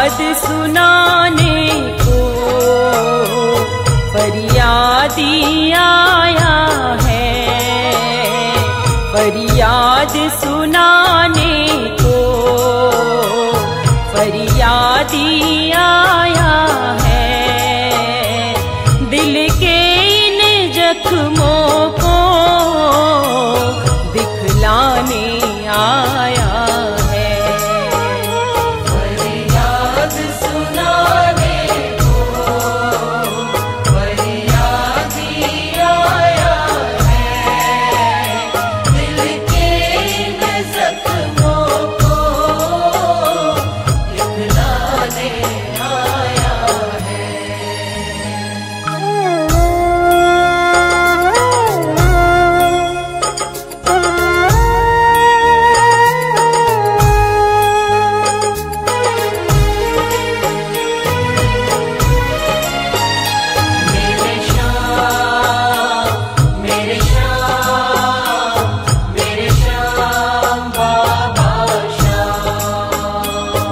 फरियाद सुनाने को फरियादी आया है, फरियाद सुनाने को फरियादी आया है, दिल के इन जख्मों को दिखलाने आया है। फरियाद सुनाने को फरियादी आया है, दिल के इन जख्मों को दिखलाने आया है। मेरे श्याम मेरे श्याम मेरे श्याम बाबा श्याम।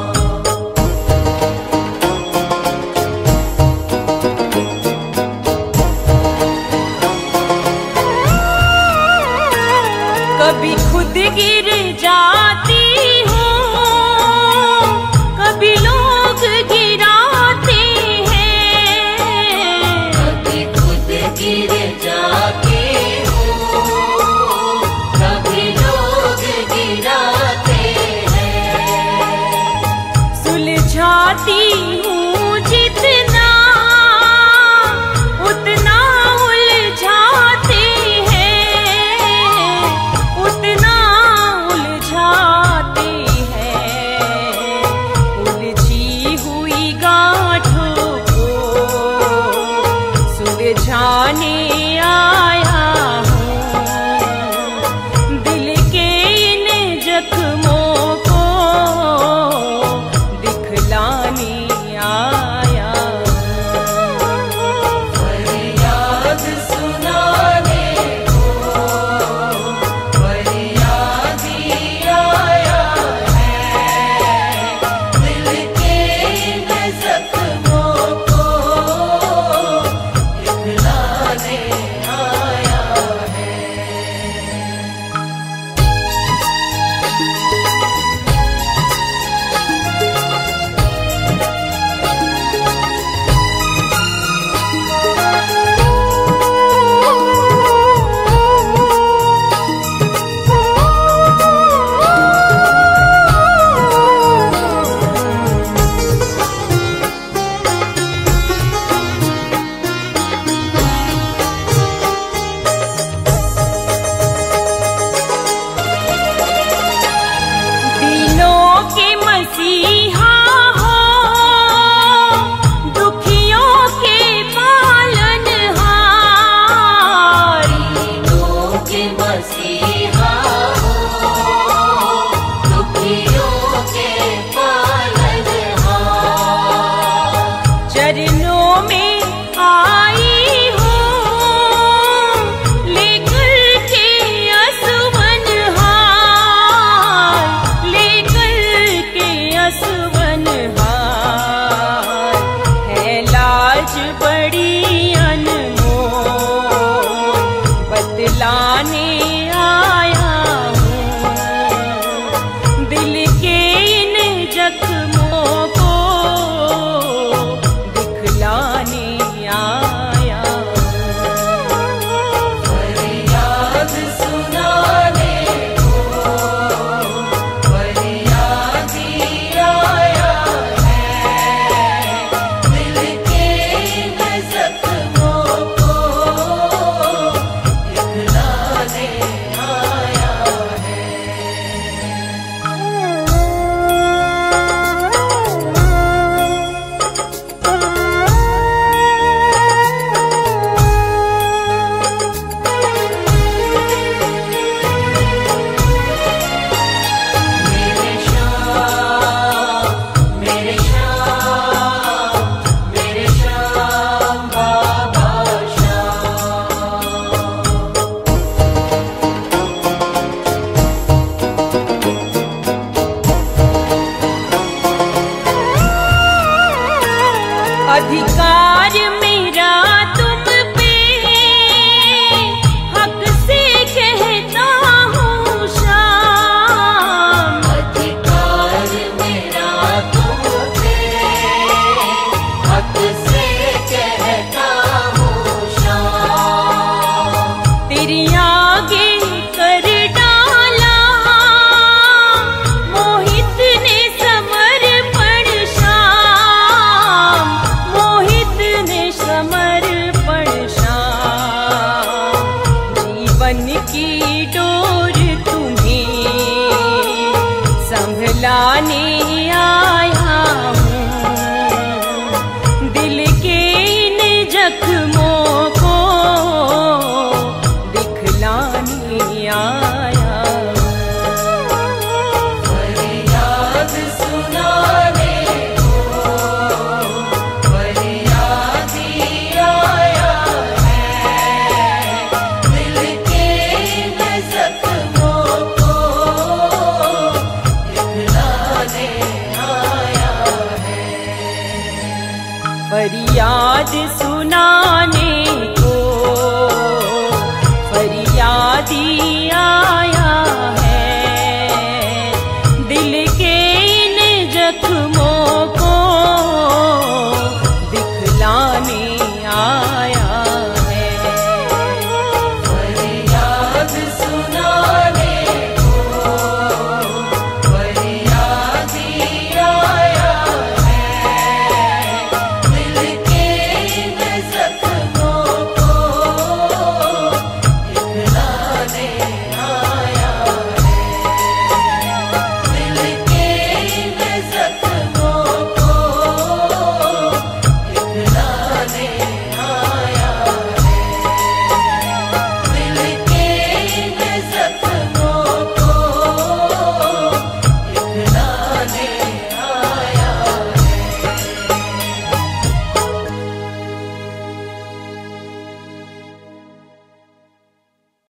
कभी खुद गिर जाती हूँ, कभी लोग गिराते हैं, कभी खुद गिर जाते हो, कभी लोग गिराते हैं। सुलझाती हूँ जितना उतना उलझाते हैं, उतना उलझाते हैं। उलझी हुई गांठों को सुलझाने आया हूँ, दिल के इन जख्मों को दिखलाने अधिकार मेरा तुम पे हक से कहता हूँ शाम। अधिकार मेरा तुम पे हक से कहता हूँ शाम। तेरी आगे कर डाला मोहित ने समर्पण शाम, मोहित ने समर्पण शाम। जीवन की डोर तुम्हें संभलाने आया हूँ, दिल के इन जख्मों को दिखलाने आया हूँ। फरियाद सुनाने को फरियादी आया है, दिल के इन जख्मों को दिखलाने आया है। फरियाद सुनाने